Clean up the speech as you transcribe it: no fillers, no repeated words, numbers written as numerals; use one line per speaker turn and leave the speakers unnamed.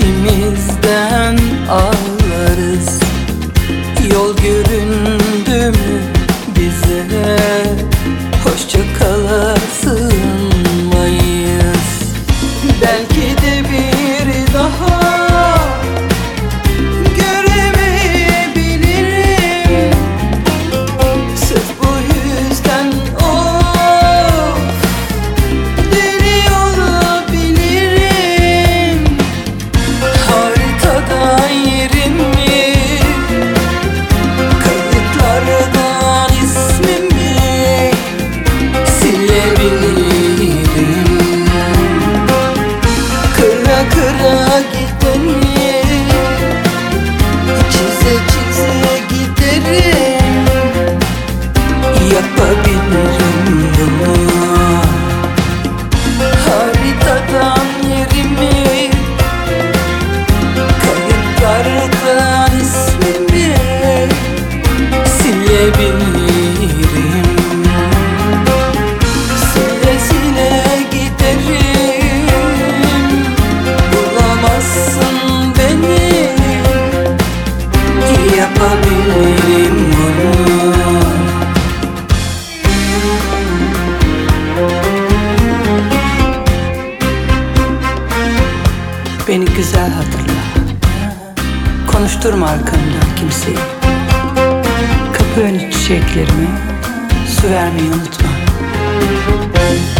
İçimizden ağlarız. Yol göründü mü bize hoşça kalasın mayıs. Belki de bir daha göremeyebilirim. Sırf bu yüzden deli olabilirim. Haritadan yerimi, kayıtlardan ismimi silebilirim. Kıra kıra gideni çize çize giderim. Yapabilirim bunu. Haritadan yerimi, kayıtlardan ismimi silebilirim. Sile sile giderim. Bulamazsın beni. Yapabilirim bunu. Beni güzel hatırla. Konuşturma arkamdan kimseyi. Kapı önü çiçeklerime su vermeyi unutma.